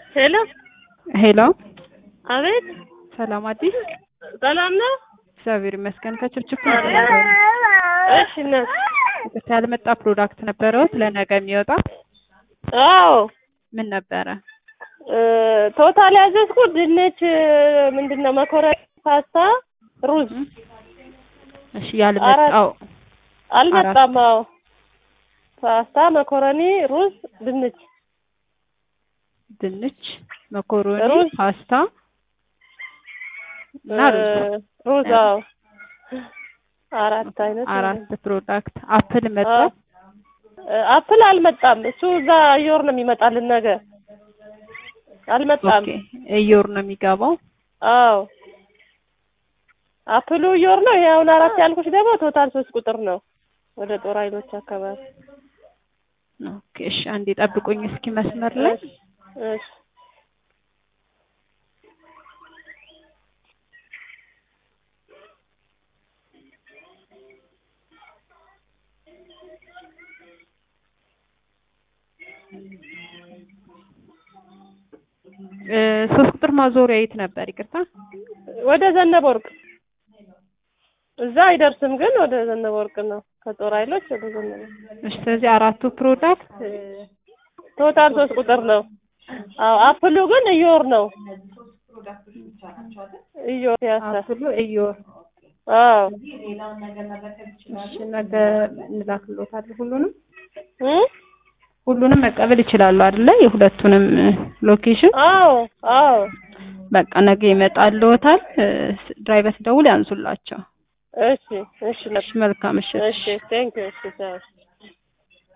ሄሎ ሄሎ አቤት ሰላም አዲስ ሰላም ነው እግዚአብሔር ይመስገን ከችርችኩ እሺ ነው ያልመጣ ፕሮዳክት ነበረው ለነገ የሚወጣ አዎ ምን ነበረ ቶታል ያዘዝኩት ድንች ምንድነው መኮረኒ ፓስታ ሩዝ እሺ ያልመጣው አልመጣም አዎ ፓስታ መኮረኒ ሩዝ ድንች መኮረኒ ፓስታ እና ሩዝ አዎ አራት ፕሮዳክት አፕል መጣ አፕል አልመጣም እሱ እዛ እየወር ነው የሚመጣልን ነገ አልመጣም ኦኬ እየወር ነው የሚገባው አዎ አፕሉ እየወር ነው ያውን አራት ያልኩሽ ደግሞ ቶታል 3 ቁጥር ነው ወደ ጦር ኃይሎች አካባቢ ኦኬ እሺ አንዴ ጠብቁኝ እስኪ መስመር ላይ እሺ ሶስት ቁጥር ማዞሪያ የት ነበር ይቅርታ ወደ ዘነበ ወርቅ እዛ አይደርስም ግን ወደ ዘነበ ወርቅ ነው ከጦር ኃይሎች ወደ ዘነበ እሺ ስለዚህ አራቱ ፕሮዳክት ቶታል 3 ቁጥር ነው አዎ አፕሉ ግን እየወር ነው እየወር ያሳ አፕሉ እየወር አዎ እሺ ነገ እንላክልዎታለን ሁሉንም መቀበል ይችላሉ አይደለ የሁለቱንም ሎኬሽን አዎ በቃ ነገ ይመጣልዎታል ድራይቨር ሲደውል ያንሱላቸው እሺ መልካም እሺ ቴንክ ዩ እሺ